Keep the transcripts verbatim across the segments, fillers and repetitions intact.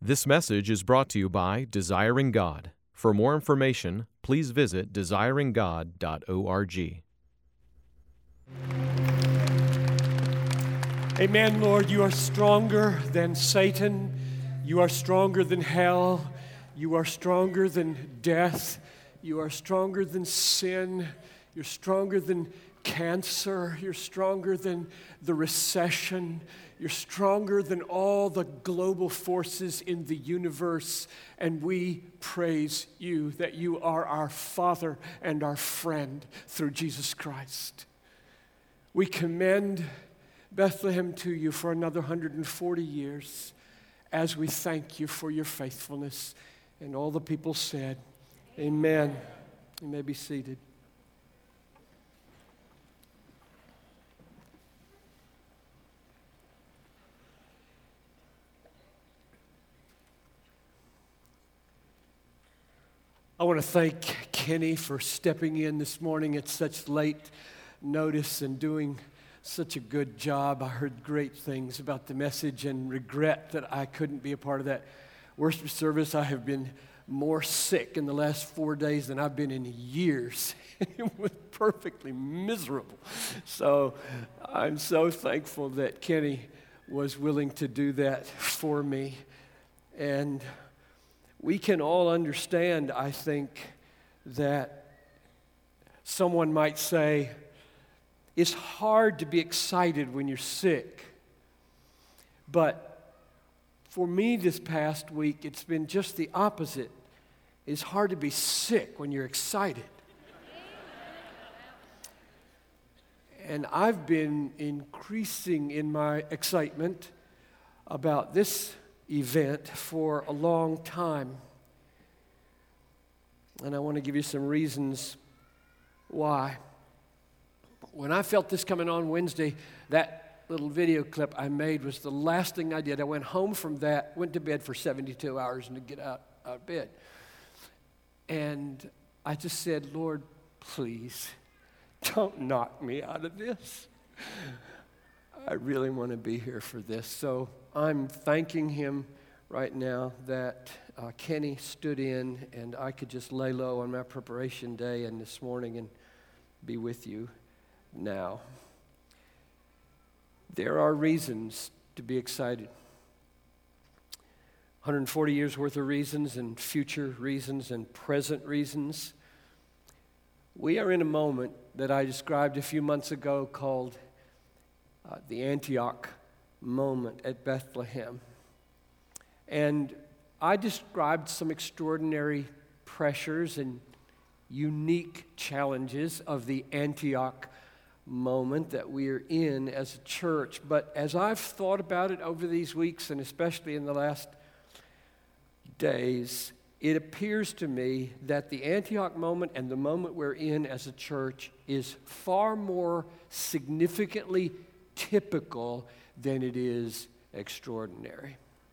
This message is brought to you by Desiring God. For more information, please visit desiring god dot org. Amen, Lord. You are stronger than Satan. You are stronger than hell. You are stronger than death. You are stronger than sin. You're stronger than cancer. You're stronger than the recession. You're stronger than all the global forces in the universe. And we praise you that you are our Father and our friend through Jesus Christ. We commend Bethlehem to you for another one hundred forty years as we thank you for your faithfulness. And all the people said, amen. You may be seated. I want to thank Kenny for stepping in this morning at such late notice and doing such a good job. I heard great things about the message and regret that I couldn't be a part of that worship service. I have been more sick in the last four days than I've been in years. It was perfectly miserable. So I'm so thankful that Kenny was willing to do that for me. And we can all understand, I think, that someone might say, it's hard to be excited when you're sick. But for me this past week, it's been just the opposite. It's hard to be sick when you're excited. And I've been increasing in my excitement about this event for a long time. And I want to give you some reasons why. When I felt this coming on Wednesday, that little video clip I made was the last thing I did. I went home from that, went to bed for seventy-two hours and to get out, out of bed. And I just said, Lord, please, don't knock me out of this. I really want to be here for this. So I'm thanking him right now that uh, Kenny stood in and I could just lay low on my preparation day and this morning and be with you now. There are reasons to be excited. one hundred forty years worth of reasons and future reasons and present reasons. We are in a moment that I described a few months ago called uh, the Antioch moment at Bethlehem. And I described some extraordinary pressures and unique challenges of the Antioch moment that we are in as a church. But as I've thought about it over these weeks, and especially in the last days, it appears to me that the Antioch moment and the moment we're in as a church is far more significantly typical than it is extraordinary.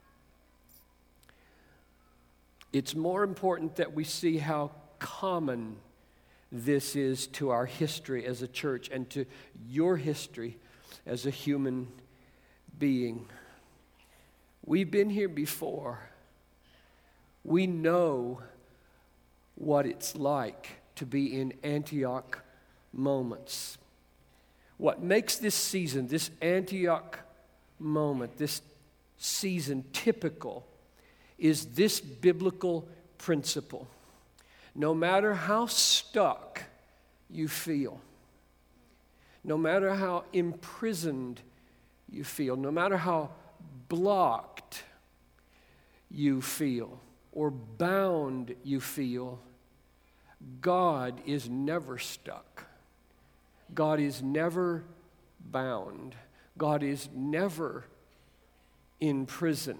It's more important that we see how common this is to our history as a church and to your history as a human being. We've been here before. We know what it's like to be in Antioch moments. What makes this season, this Antioch moment, this season typical is this biblical principle. No matter how stuck you feel, no matter how imprisoned you feel, no matter how blocked you feel or bound you feel, God is never stuck. God is never bound. God is never in prison.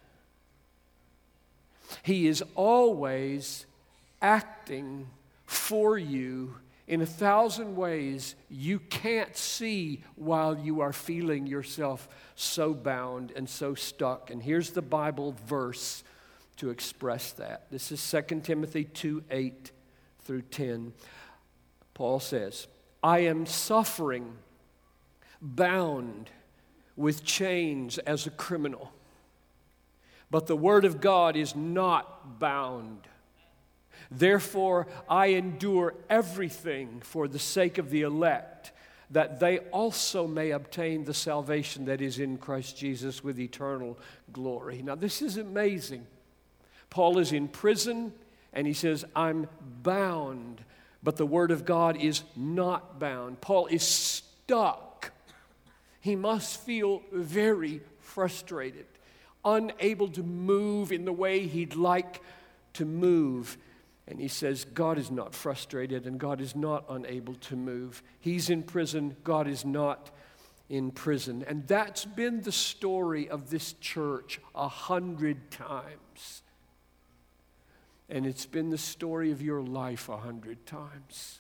He is always acting for you in a thousand ways you can't see while you are feeling yourself so bound and so stuck. And here's the Bible verse to express that. This is Second Timothy two, eight through ten. Paul says, I am suffering, bound with chains as a criminal. But the Word of God is not bound. Therefore, I endure everything for the sake of the elect, that they also may obtain the salvation that is in Christ Jesus with eternal glory. Now, this is amazing. Paul is in prison, and he says, I'm bound, but the Word of God is not bound. Paul is stuck. He must feel very frustrated, unable to move in the way he'd like to move. And he says, God is not frustrated and God is not unable to move. He's in prison, God is not in prison. And that's been the story of this church a hundred times. And it's been the story of your life a hundred times.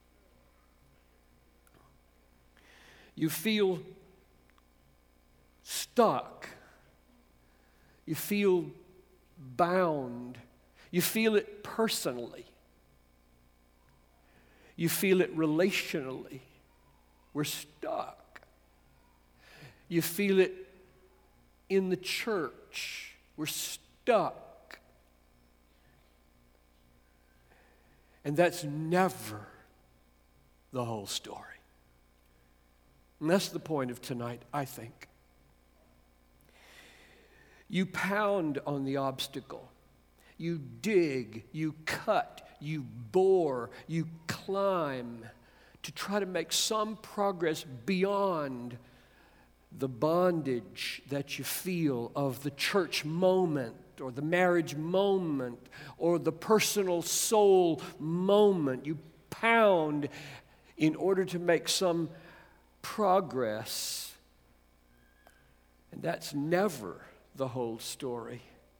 You feel stuck. You feel bound. You feel it personally. You feel it relationally. We're stuck. You feel it in the church. We're stuck. And that's never the whole story. And that's the point of tonight, I think. You pound on the obstacle. You dig, you cut, you bore, you climb to try to make some progress beyond the bondage that you feel of the church moment or the marriage moment or the personal soul moment. You pound in order to make some progress. And that's never the whole story.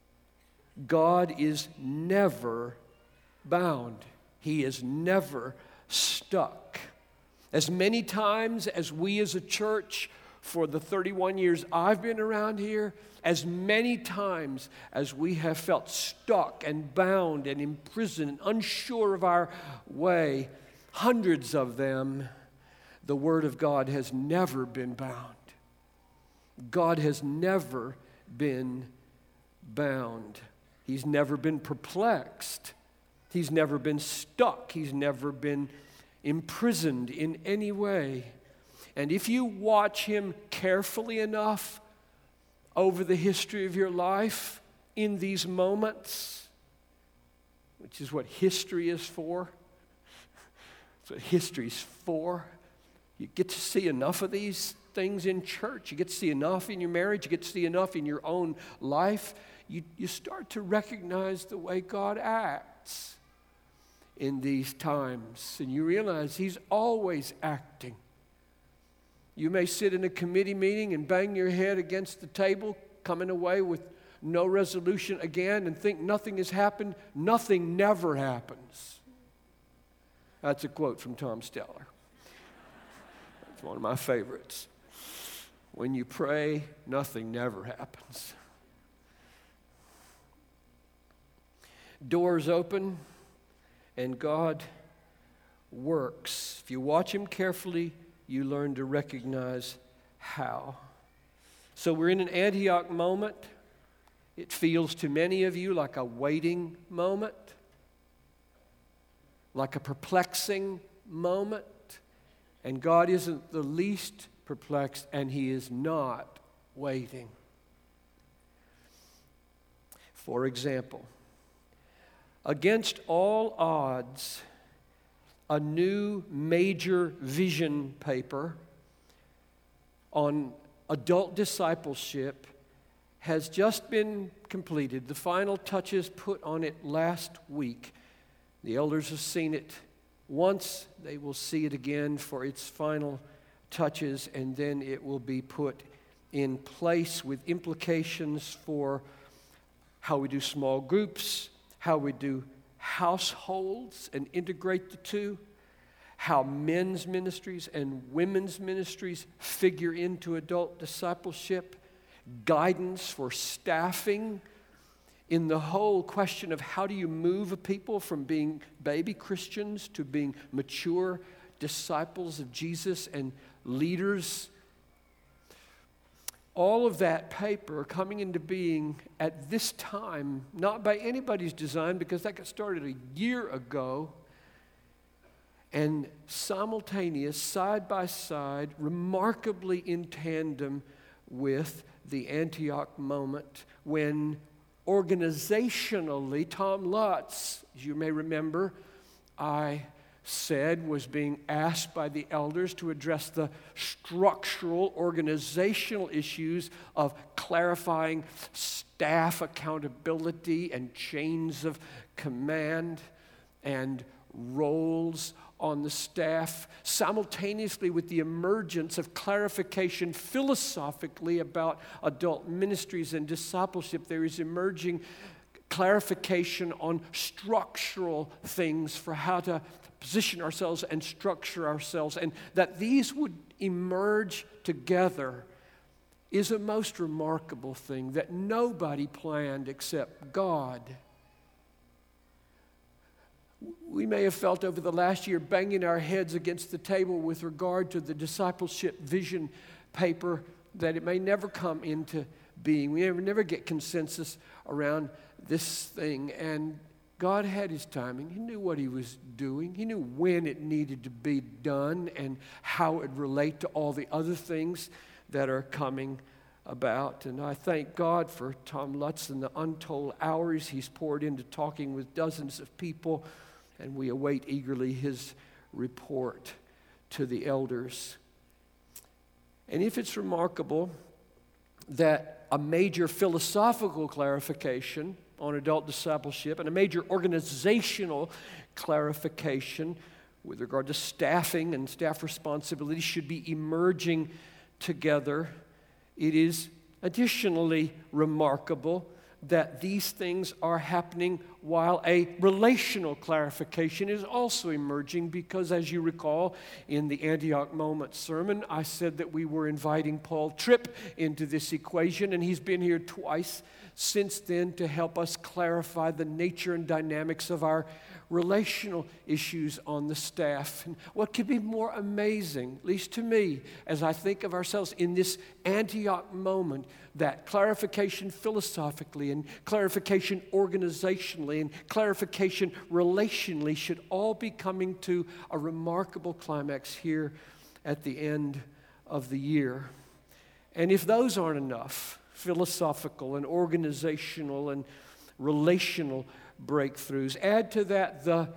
God is never bound. He is never stuck. As many times as we as a church, for the thirty-one years I've been around here, as many times as we have felt stuck and bound and imprisoned and unsure of our way, hundreds of them, the Word of God has never been bound. God has never been bound. He's never been perplexed. He's never been stuck. He's never been imprisoned in any way. And if you watch him carefully enough over the history of your life in these moments, which is what history is for, that's what history's for. You get to see enough of these things in church. You get to see enough in your marriage. You get to see enough in your own life. You, you start to recognize the way God acts in these times. And you realize he's always acting. You may sit in a committee meeting and bang your head against the table, coming away with no resolution again and think nothing has happened. Nothing never happens. That's a quote from Tom Steller. It's one of my favorites. When you pray, nothing never happens. Doors open and God works. If you watch him carefully, you learn to recognize how. So we're in an Antioch moment. It feels to many of you like a waiting moment, like a perplexing moment. And God isn't the least perplexed, and he is not waiting. For example, against all odds, a new major vision paper on adult discipleship has just been completed. The final touches put on it last week. The elders have seen it once. They will see it again for its final touches, and then it will be put in place with implications for how we do small groups, how we do households and integrate the two, how men's ministries and women's ministries figure into adult discipleship, guidance for staffing in the whole question of how do you move a people from being baby Christians to being mature disciples of Jesus and leaders. all of that paper coming into being at this time, not by anybody's design, because that got started a year ago, and simultaneous, side by side, remarkably in tandem with the Antioch moment, when organizationally, Tom Lutz, as you may remember, I said was being asked by the elders to address the structural, organizational issues of clarifying staff accountability and chains of command and roles on the staff, simultaneously with the emergence of clarification philosophically about adult ministries and discipleship. There is emerging clarification on structural things for how to position ourselves and structure ourselves, and that these would emerge together is a most remarkable thing that nobody planned except God. We may have felt over the last year banging our heads against the table with regard to the discipleship vision paper that it may never come into being. We never, never get consensus around this thing, and God had His timing. He knew what He was doing. He knew when it needed to be done and how it would relate to all the other things that are coming about. And I thank God for Tom Lutz and the untold hours he's poured into talking with dozens of people, and we await eagerly his report to the elders. And if it's remarkable that a major philosophical clarification on adult discipleship and a major organizational clarification with regard to staffing and staff responsibilities should be emerging together, it is additionally remarkable that these things are happening while a relational clarification is also emerging, because as you recall in the Antioch Moment sermon, I said that we were inviting Paul Tripp into this equation, and he's been here twice since then to help us clarify the nature and dynamics of our relational issues on the staff. And what could be more amazing, at least to me, as I think of ourselves in this Antioch moment, that clarification philosophically and clarification organizationally and clarification relationally should all be coming to a remarkable climax here at the end of the year. And if those aren't enough, philosophical and organizational and relational breakthroughs, add to that the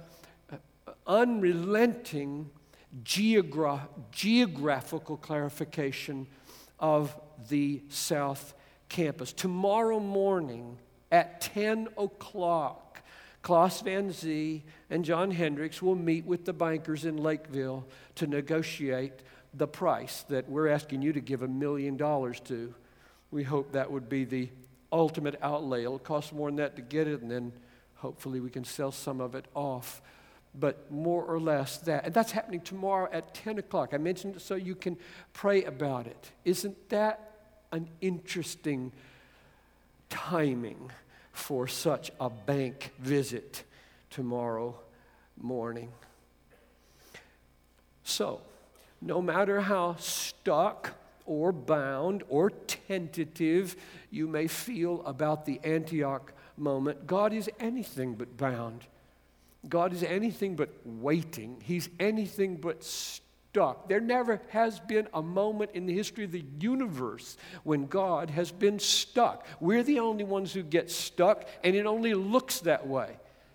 unrelenting geogra- geographical clarification of the South Campus. Tomorrow morning at ten o'clock, Klaus Van Zee and John Hendricks will meet with the bankers in Lakeville to negotiate the price that we're asking you to give a million dollars to. We hope that would be the ultimate outlay. It'll cost more than that to get it, and then hopefully we can sell some of it off. But more or less that. And that's happening tomorrow at ten o'clock. I mentioned it so you can pray about it. Isn't that an interesting timing for such a bank visit tomorrow morning? So, no matter how stuck or bound or tentative you may feel about the Antioch moment, God is anything but bound. God is anything but waiting. He's anything but stuck. There never has been a moment in the history of the universe when God has been stuck. We're the only ones who get stuck, and it only looks that way.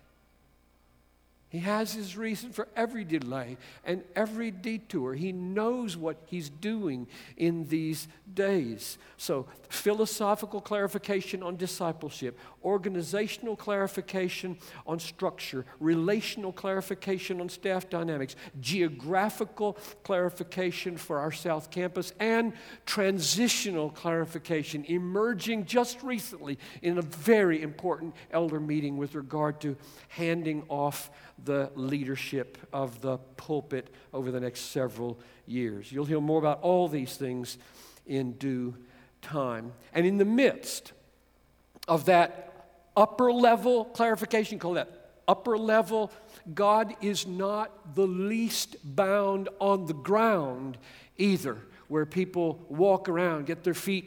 He has His reason for every delay and every detour. He knows what He's doing in these days. So, philosophical clarification on discipleship, organizational clarification on structure, relational clarification on staff dynamics, geographical clarification for our South Campus, and transitional clarification emerging just recently in a very important elder meeting with regard to handing off the leadership of the pulpit over the next several years. You'll hear more about all these things in due time. And in the midst of that upper level clarification, call that upper level, God is not the least bound on the ground either, where people walk around, get their feet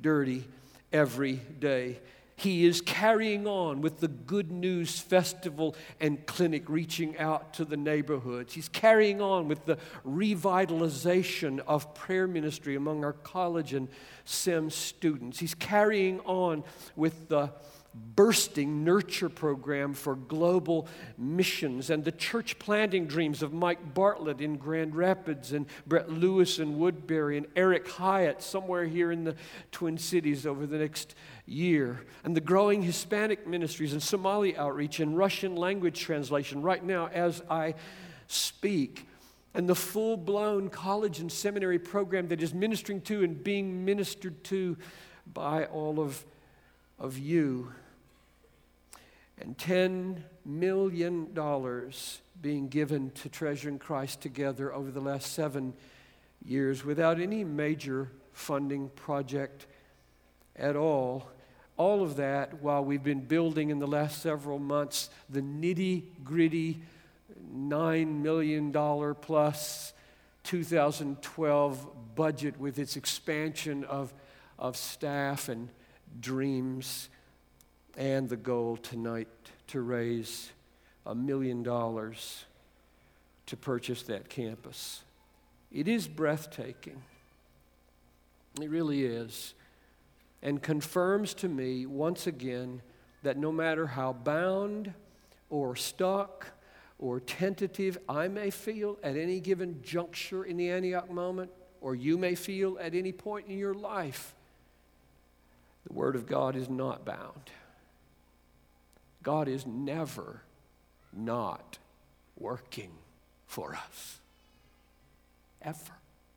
dirty every day. He is carrying on with the Good News Festival and Clinic, reaching out to the neighborhoods. He's carrying on with the revitalization of prayer ministry among our college and S E M students. He's carrying on with the bursting nurture program for global missions and the church planting dreams of Mike Bartlett in Grand Rapids and Brett Lewis in Woodbury and Eric Hyatt somewhere here in the Twin Cities over the next year, and the growing Hispanic ministries and Somali outreach and Russian language translation right now as I speak, and the full-blown college and seminary program that is ministering to and being ministered to by all of, of you. And ten million dollars being given to Treasuring Christ Together over the last seven years without any major funding project at all. All of that while we've been building in the last several months the nitty-gritty nine million dollars plus two thousand twelve budget with its expansion of, of staff and dreams, and the goal tonight to raise a million dollars to purchase that campus. It is breathtaking. It really is. And confirms to me once again that no matter how bound or stuck or tentative I may feel at any given juncture in the Antioch moment, or you may feel at any point in your life, the Word of God is not bound. God is never not working for us. Ever.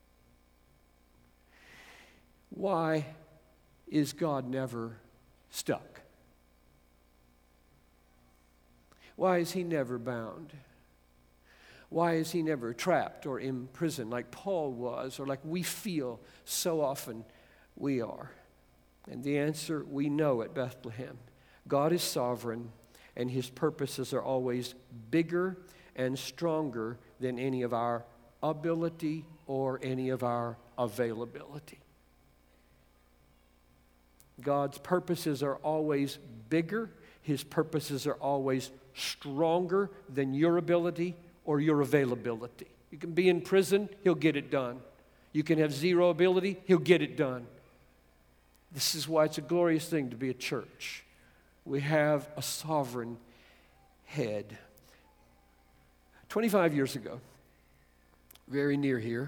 Why is God never stuck? Why is he never bound? Why is he never trapped or imprisoned like Paul was, or like we feel so often we are? And the answer we know at Bethlehem. God is sovereign, and his purposes are always bigger and stronger than any of our ability or any of our availability. God's purposes are always bigger. His purposes are always stronger than your ability or your availability. You can be in prison, he'll get it done. You can have zero ability, he'll get it done. This is why it's a glorious thing to be a church. We have a sovereign head. twenty-five years ago, very near here,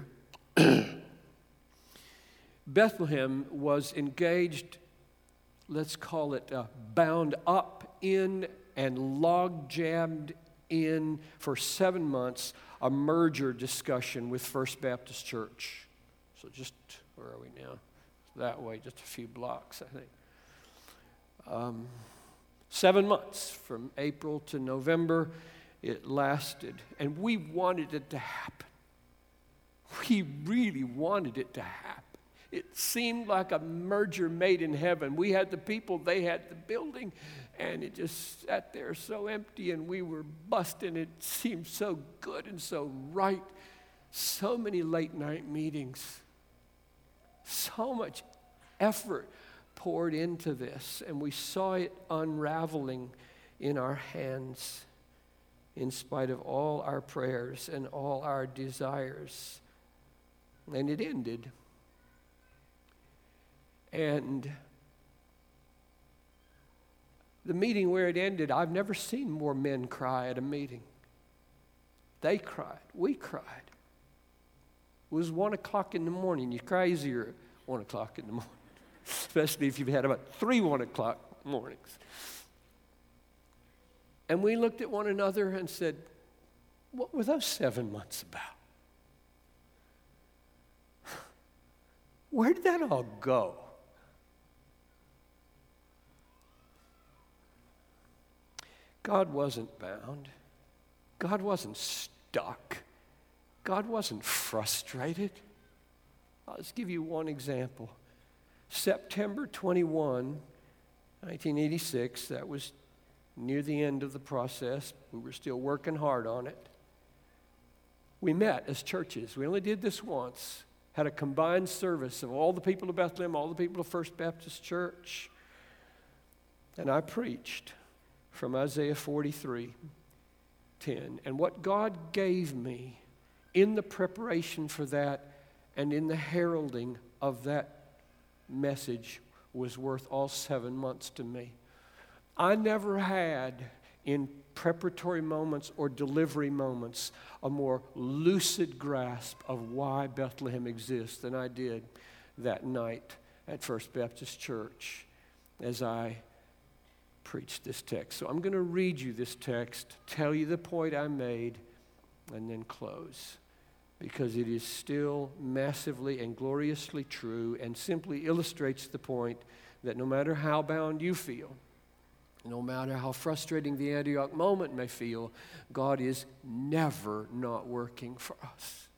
Bethlehem was engaged, let's call it uh, bound up in and log-jammed in for seven months, a merger discussion with First Baptist Church. So just, where are we now? That way, just a few blocks, I think. Um, seven months, from April to November, it lasted. And we wanted it to happen. We really wanted it to happen. It seemed like a merger made in heaven. We had the people, they had the building, and it just sat there so empty, and we were busting. It seemed so good and so right. So many late night meetings. So much effort poured into this, and we saw it unraveling in our hands in spite of all our prayers and all our desires. And it ended. And the meeting where it ended, I've never seen more men cry at a meeting. They cried. We cried. It was one o'clock in the morning. You cry easier at one o'clock in the morning, especially if you've had about three one o'clock mornings. And we looked at one another and said, what were those seven months about? Where did that all go? God wasn't bound. God wasn't stuck. God wasn't frustrated. I'll just give you one example. September twenty-first, nineteen eighty-six, that was near the end of the process. We were still working hard on it. We met as churches. We only did this once. had a combined service of all the people of Bethlehem, all the people of First Baptist Church. And I preached from Isaiah forty-three ten. And what God gave me in the preparation for that and in the heralding of that message was worth all seven months to me. I never had, in preparatory moments or delivery moments, a more lucid grasp of why Bethlehem exists than I did that night at First Baptist Church as I preached this text. So I'm going to read you this text, tell you the point I made, and then close, because it is still massively and gloriously true and simply illustrates the point that no matter how bound you feel, no matter how frustrating the Antioch moment may feel, God is never not working for us.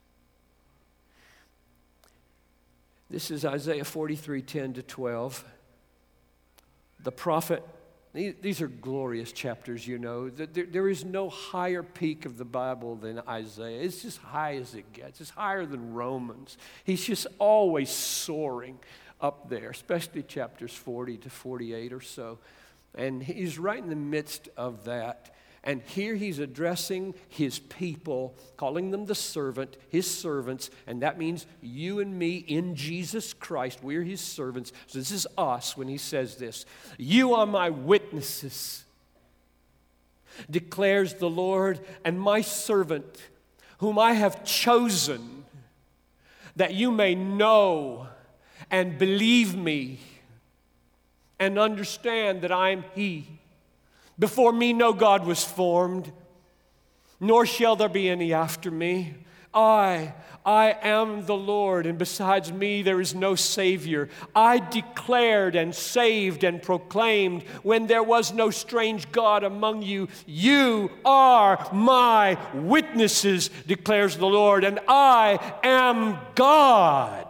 This is Isaiah forty-three ten to twelve. The prophet, these are glorious chapters, you know. There, there is no higher peak of the Bible than Isaiah. It's just high as it gets. It's higher than Romans. He's just always soaring up there, especially chapters forty to forty-eight or so. And he's right in the midst of that. And here he's addressing his people, calling them the servant, his servants, and that means you and me in Jesus Christ. We're his servants. So this is us when he says this. You are my witnesses, declares the Lord, and my servant, whom I have chosen, that you may know and believe me and understand that I am he. Before me no God was formed, nor shall there be any after me. I, I am the Lord, and besides me there is no Savior. I declared and saved and proclaimed when there was no strange God among you. You are my witnesses, declares the Lord, and I am God.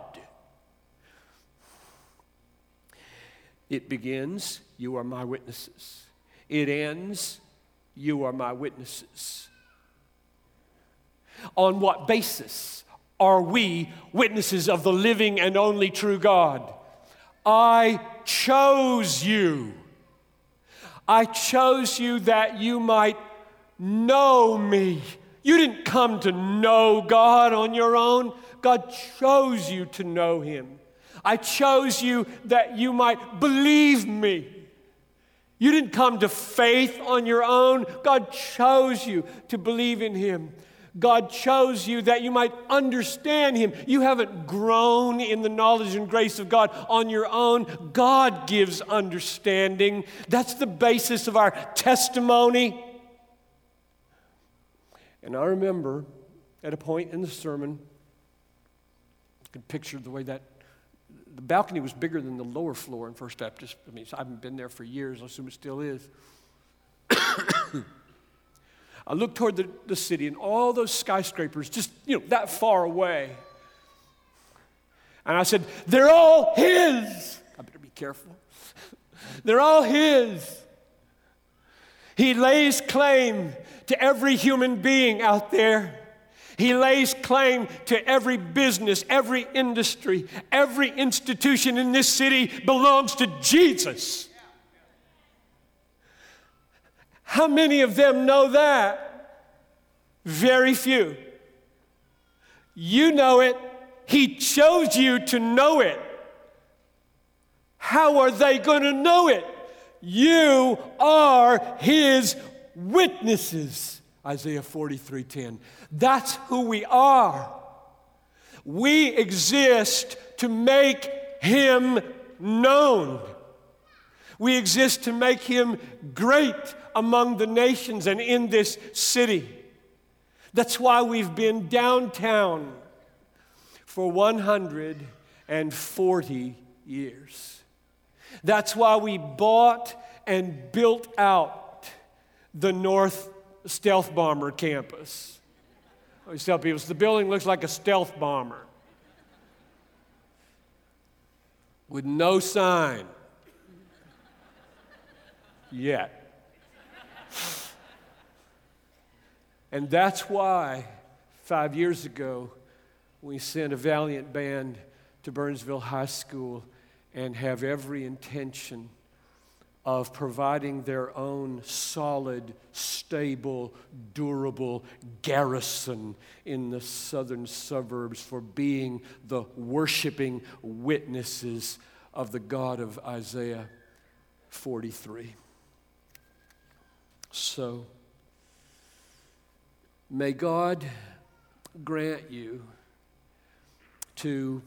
It begins, you are my witnesses. It ends, you are my witnesses. On what basis are we witnesses of the living and only true God? I chose you. I chose you that you might know me. You didn't come to know God on your own. God chose you to know him. I chose you that you might believe me. You didn't come to faith on your own. God chose you to believe in him. God chose you that you might understand him. You haven't grown in the knowledge and grace of God on your own. God gives understanding. That's the basis of our testimony. And I remember at a point in the sermon, I could picture the way that the balcony was bigger than the lower floor in First Baptist. I mean, I haven't been there for years. I assume it still is. I looked toward the, the city and all those skyscrapers just, you know, that far away. And I said, they're all his. I better be careful. They're all his. He lays claim to every human being out there. He lays claim to every business, every industry, every institution in this city belongs to Jesus. How many of them know that? Very few. You know it. He chose you to know it. How are they going to know it? You are his witnesses. Isaiah forty-three ten. That's who we are. We exist to make him known. We exist to make him great among the nations and in this city. That's why we've been downtown for one hundred forty years. That's why we bought and built out the North Stealth Bomber campus. I always tell people, the building looks like a stealth bomber with no sign yet. And that's why five years ago We send a valiant band to Burnsville High School and have every intention of providing their own solid, stable, durable garrison in the southern suburbs for being the worshiping witnesses of the God of Isaiah forty-three. So, may God grant you to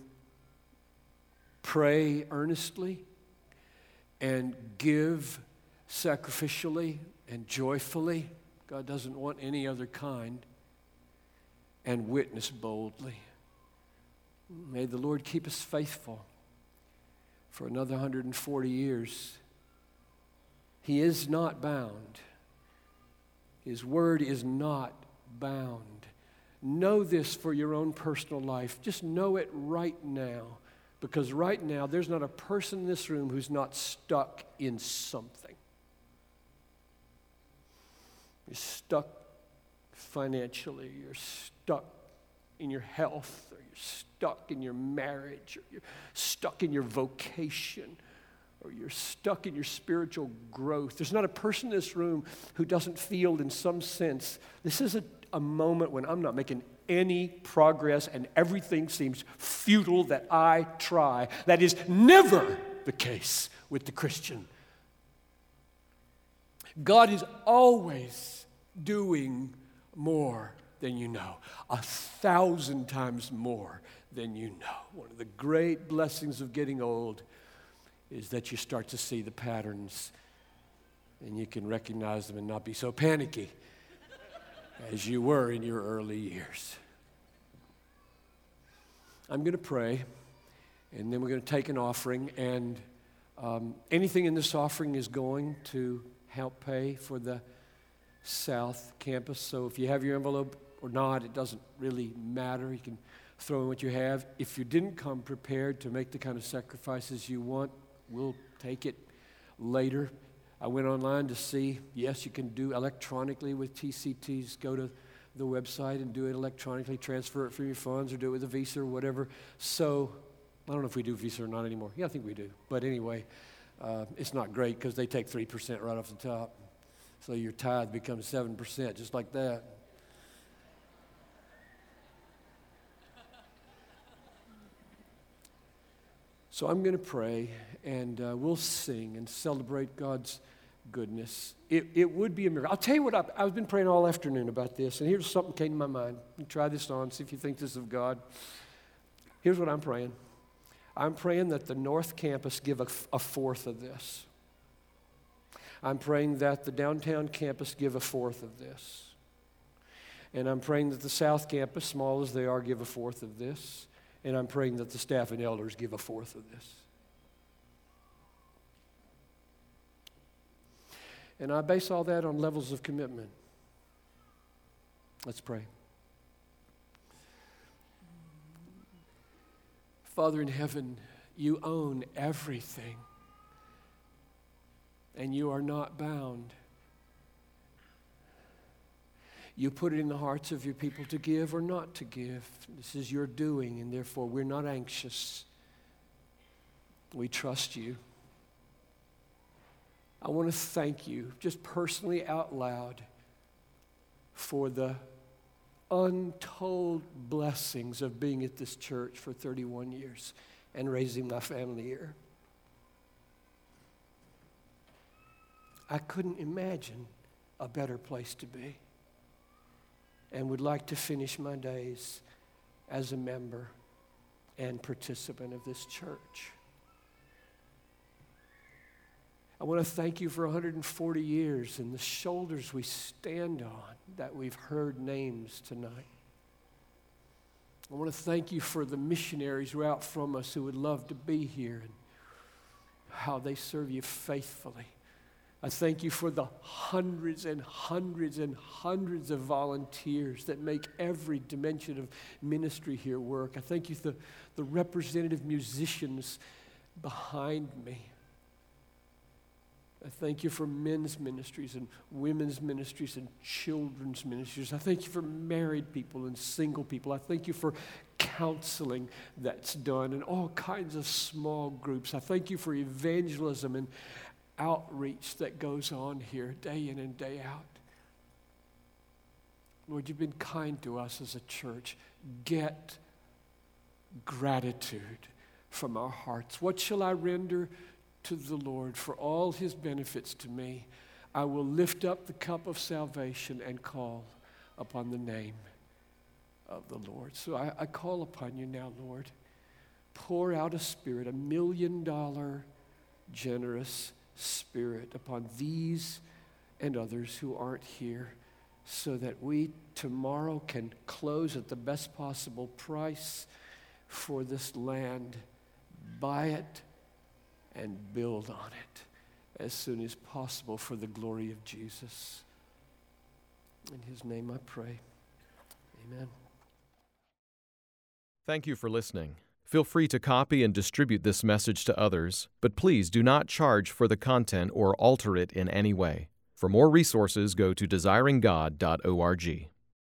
pray earnestly and give sacrificially and joyfully. God doesn't want any other kind. And witness boldly. May the Lord keep us faithful for another one hundred forty years. He is not bound. His word is not bound. Know this for your own personal life. Just know it right now. Because right now, there's not a person in this room who's not stuck in something. You're stuck financially. You're stuck in your health. Or you're stuck in your marriage. Or you're stuck in your vocation. Or you're stuck in your spiritual growth. There's not a person in this room who doesn't feel in some sense, this is a, a moment when I'm not making any progress and everything seems futile that I try. That is never the case with the Christian. God is always doing more than you know, a thousand times more than you know. One of the great blessings of getting old is that you start to see the patterns and you can recognize them and not be so panicky as you were in your early years. I'm going to pray, and then we're going to take an offering, and um, anything in this offering is going to help pay for the South Campus. So if you have your envelope or not, it doesn't really matter. You can throw in what you have. If you didn't come prepared to make the kind of sacrifices you want, we'll take it later. I went online to see, yes, you can do electronically with T C Ts. Go to the website and do it electronically, transfer it from your funds or do it with a Visa or whatever. So, I don't know if we do Visa or not anymore. Yeah, I think we do. But anyway, uh, it's not great because they take three percent right off the top. So your tithe becomes seven percent, just like that. So I'm going to pray, and uh, we'll sing and celebrate God's goodness. It, it would be a miracle. I'll tell you what, I, I've been praying all afternoon about this, and here's something came to my mind. You try this on, see if you think this is of God. Here's what I'm praying. I'm praying that the North Campus give a, a fourth of this. I'm praying that the downtown campus give a fourth of this. And I'm praying that the South Campus, small as they are, give a fourth of this. And I'm praying that the staff and elders give a fourth of this. And I base all that on levels of commitment. Let's pray. Father in heaven, you own everything. And you are not bound. You put it in the hearts of your people to give or not to give. This is your doing, and therefore we're not anxious. We trust you. I want to thank you, just personally out loud, for the untold blessings of being at this church for thirty-one years and raising my family here. I couldn't imagine a better place to be, and would like to finish my days as a member and participant of this church. I want to thank you for one hundred forty years and the shoulders we stand on that we've heard names tonight. I want to thank you for the missionaries who are out from us who would love to be here and how they serve you faithfully. I thank you for the hundreds and hundreds and hundreds of volunteers that make every dimension of ministry here work. I thank you for the, the representative musicians behind me. I thank you for men's ministries and women's ministries and children's ministries. I thank you for married people and single people. I thank you for counseling that's done and all kinds of small groups. I thank you for evangelism and outreach that goes on here day in and day out. Lord, you've been kind to us as a church. Get gratitude from our hearts. What shall I render to the Lord for all his benefits to me? I will lift up the cup of salvation and call upon the name of the Lord. So I, I call upon you now, Lord. Pour out a spirit, a million dollar generous spirit upon these and others who aren't here, so that we tomorrow can close at the best possible price for this land, buy it, and build on it as soon as possible for the glory of Jesus. In his name I pray. Amen. Thank you for listening. Feel free to copy and distribute this message to others, but please do not charge for the content or alter it in any way. For more resources, go to desiring god dot org.